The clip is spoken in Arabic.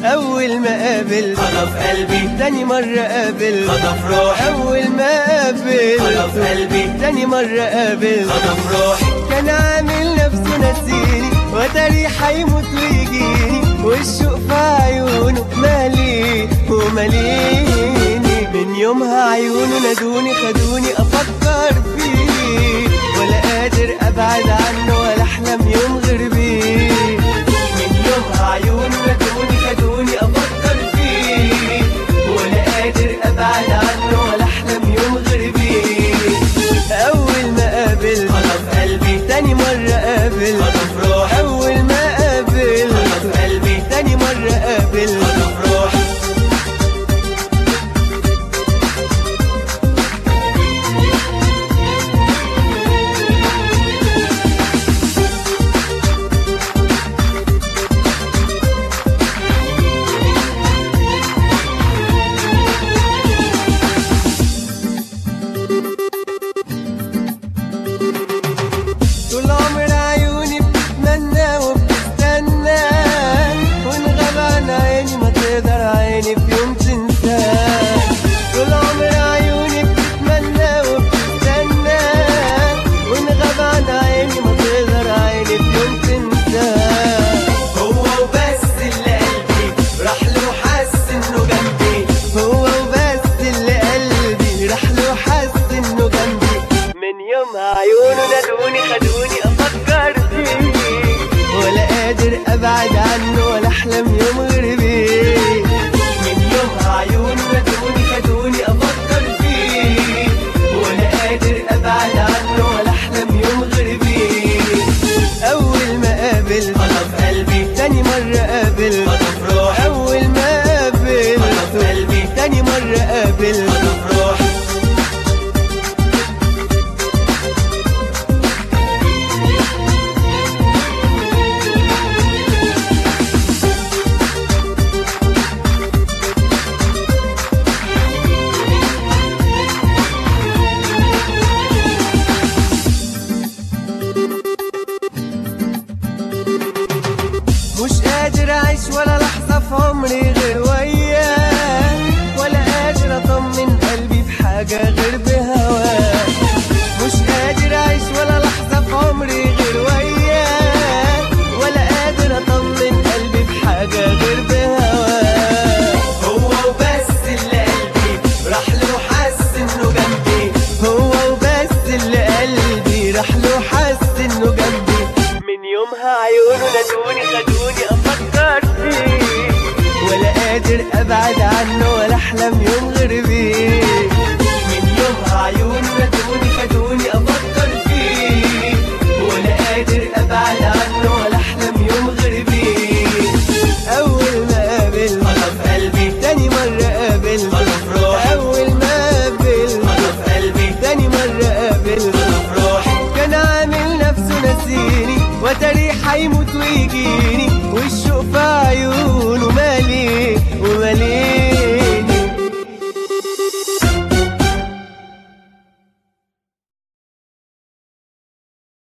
أول ما قابل خطف قلبي، تاني مرة قابل خطف روحي. أول ما قابل خطف قلبي، تاني مرة قابل خطف روحي. كان عامل نفسه نسيني وتاري حيموت ويجيني، والشوق في عيونه مالي وماليني. من يومها عيونه نادوني خدوني أفكر فيه، ولا قادر أبعد عنه ولا أحلم يوم غير بيه. من يومها عيونه نادوني خدوني أفكر فيه، ولا قادر أبعد عنه ولا أحلم يوم غير بيه. أول ما قابل خطف قلبي، تاني مرة قابل خطف روحي. أول ما قابل خطف قلبي، تاني مرة قابل خطف روحي. طول عمر عيوني بتتمنى وبتستنى، وإن غاب عن عيني ما تقدر عيني في يوم تنساه. طول عمر عيوني بتتمنى وبتستنى، وإن غاب عن عيني ما تقدر عيني في يوم تنساه. هو وبس اللي قلبي راح له وحس انه جنبي. هو وبس اللي قلبي راح له وحس إنه جنبي. من يومها عيونه نادوني خدوني أفكر فيه، ولا قادر أبعد عنه ولا أحلم يوم غير بيه. من يومها عيونه نادوني خدوني أفكر فيه، ولا قادر أبعد عنه ولا أحلم يوم غير بيه. أول ما قابل خطف قلبي، تاني مرة قابل خطف روحي. أول ما قابل خطف قلبي، تاني مرة قابل خطف روحي. مش قادر أعيش ولا لحظة في عمري غير وياه، ولا قادر أطمن قلبي بحاجة غير بهواه. مش قادر أعيش ولا لحظة في عمري غير وياه، ولا قادر أطمن قلبي بحاجة غير بهواه. هو وبس اللي قلبي راح له وحس انه جنبي. هو وبس اللي قلبي راح له حس إنه جنبي. من يومها عيونه نادوني خدوني أفكر فيه، ولا قادر أبعد عنه ولا أحلم يوم غير بيه. من يومها عيونه نادوني خدوني أفكر فيه، ولا قادر أبعد عنه ولا أحلم يوم غير بيه. أول ما قابل خطف قلبي، تاني مرة قابل خطف روحي. أول ما قابل خطف قلبي، تاني مرة قابل خطف روحي. كان عامل نفسه نسيني وتاري حيموت ويجيني،